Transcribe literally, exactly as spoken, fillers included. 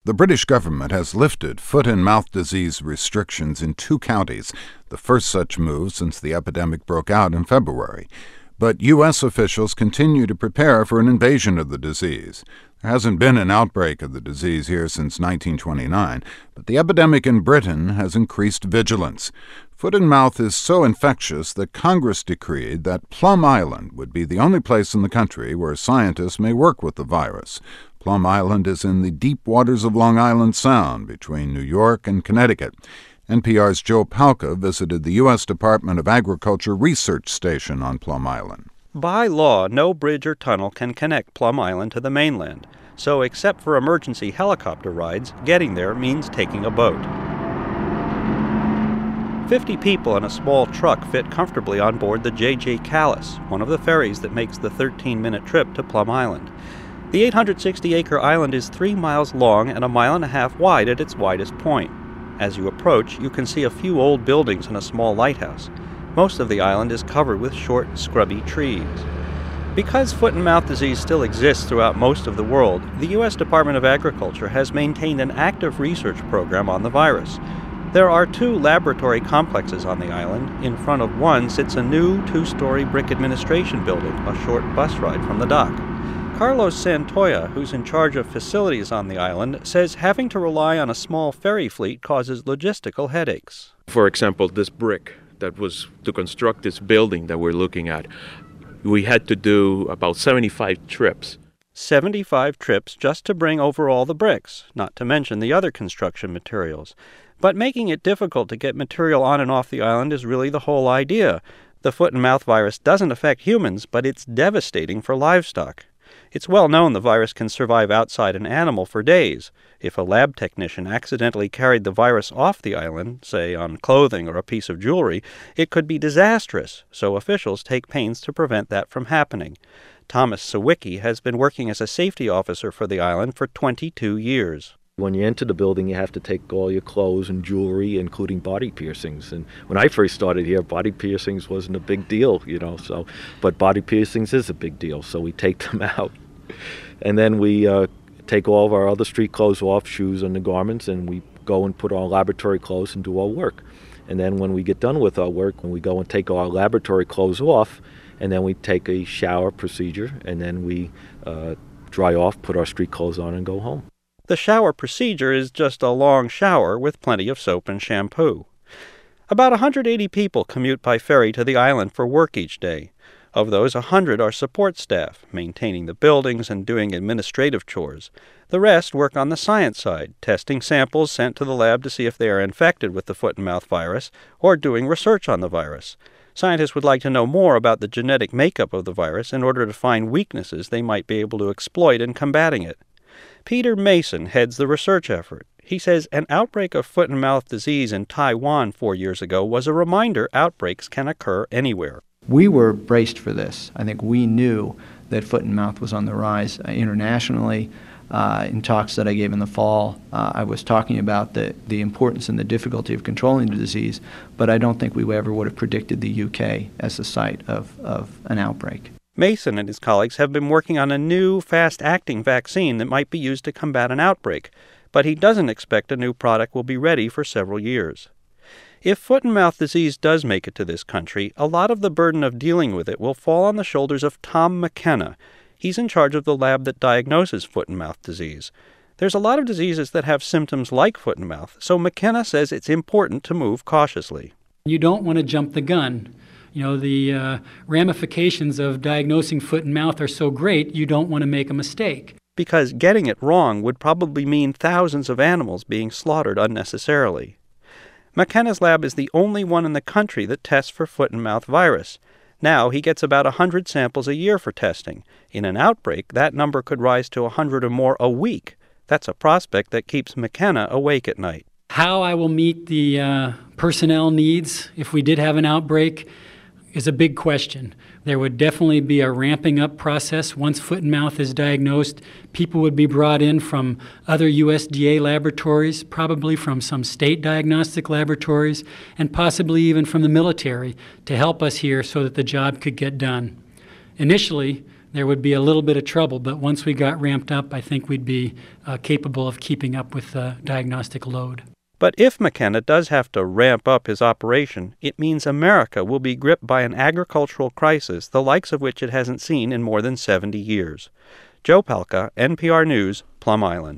The British government has lifted foot and mouth disease restrictions in two counties, the first such move since the epidemic broke out in February. But U S officials continue to prepare for an invasion of the disease. There hasn't been an outbreak of the disease here since nineteen twenty-nine, but the epidemic in Britain has increased vigilance. Foot and mouth is so infectious that Congress decreed that Plum Island would be the only place in the country where scientists may work with the virus. Plum Island is in the deep waters of Long Island Sound between New York and Connecticut. N P R's Joe Palca visited the U S Department of Agriculture Research Station on Plum Island. By law, no bridge or tunnel can connect Plum Island to the mainland. So except for emergency helicopter rides, getting there means taking a boat. Fifty people in a small truck fit comfortably on board the J J Callis, one of the ferries that makes the thirteen-minute trip to Plum Island. The eight hundred sixty acre island is three miles long and a mile and a half wide at its widest point. As you approach, you can see a few old buildings and a small lighthouse. Most of the island is covered with short, scrubby trees. Because foot and mouth disease still exists throughout most of the world, the U S Department of Agriculture has maintained an active research program on the virus. There are two laboratory complexes on the island. In front of one sits a new two-story brick administration building, a short bus ride from the dock. Carlos Santoya, who's in charge of facilities on the island, says having to rely on a small ferry fleet causes logistical headaches. For example, this brick that was to construct this building that we're looking at, we had to do about seventy-five trips. seventy-five trips just to bring over all the bricks, not to mention the other construction materials. But making it difficult to get material on and off the island is really the whole idea. The foot and mouth virus doesn't affect humans, but it's devastating for livestock. It's well known the virus can survive outside an animal for days. If a lab technician accidentally carried the virus off the island, say on clothing or a piece of jewelry, it could be disastrous, so officials take pains to prevent that from happening. Thomas Sawicki has been working as a safety officer for the island for twenty-two years. When you enter the building, you have to take all your clothes and jewelry, including body piercings. And when I first started here, body piercings wasn't a big deal, you know. So, but body piercings is a big deal, so we take them out. And then we uh, take all of our other street clothes off, shoes and the garments, and we go and put our laboratory clothes and do our work. And then when we get done with our work, when we go and take our laboratory clothes off, and then we take a shower procedure, and then we uh, dry off, put our street clothes on, and go home. The shower procedure is just a long shower with plenty of soap and shampoo. About one hundred eighty people commute by ferry to the island for work each day. Of those, one hundred are support staff, maintaining the buildings and doing administrative chores. The rest work on the science side, testing samples sent to the lab to see if they are infected with the foot and mouth virus, or doing research on the virus. Scientists would like to know more about the genetic makeup of the virus in order to find weaknesses they might be able to exploit in combating it. Peter Mason heads the research effort. He says an outbreak of foot and mouth disease in Taiwan four years ago was a reminder outbreaks can occur anywhere. We were braced for this. I think we knew that foot and mouth was on the rise uh, internationally. Uh, in talks that I gave in the fall, uh, I was talking about the, the importance and the difficulty of controlling the disease, but I don't think we ever would have predicted the U K as the site of, of an outbreak. Mason and his colleagues have been working on a new, fast-acting vaccine that might be used to combat an outbreak, but he doesn't expect a new product will be ready for several years. If foot and mouth disease does make it to this country, a lot of the burden of dealing with it will fall on the shoulders of Tom McKenna. He's in charge of the lab that diagnoses foot and mouth disease. There's a lot of diseases that have symptoms like foot and mouth, so McKenna says it's important to move cautiously. You don't want to jump the gun. You know, the uh, ramifications of diagnosing foot and mouth are so great, you don't want to make a mistake. Because getting it wrong would probably mean thousands of animals being slaughtered unnecessarily. McKenna's lab is the only one in the country that tests for foot and mouth virus. Now he gets about one hundred samples a year for testing. In an outbreak, that number could rise to one hundred or more a week. That's a prospect that keeps McKenna awake at night. How I will meet the uh, personnel needs if we did have an outbreak is a big question. There would definitely be a ramping up process. Once foot and mouth is diagnosed, people would be brought in from other U S D A laboratories, probably from some state diagnostic laboratories, and possibly even from the military to help us here so that the job could get done. Initially, there would be a little bit of trouble. But once we got ramped up, I think we'd be uh, capable of keeping up with the diagnostic load. But if McKenna does have to ramp up his operation, it means America will be gripped by an agricultural crisis the likes of which it hasn't seen in more than seventy years. Joe Palca, N P R News, Plum Island.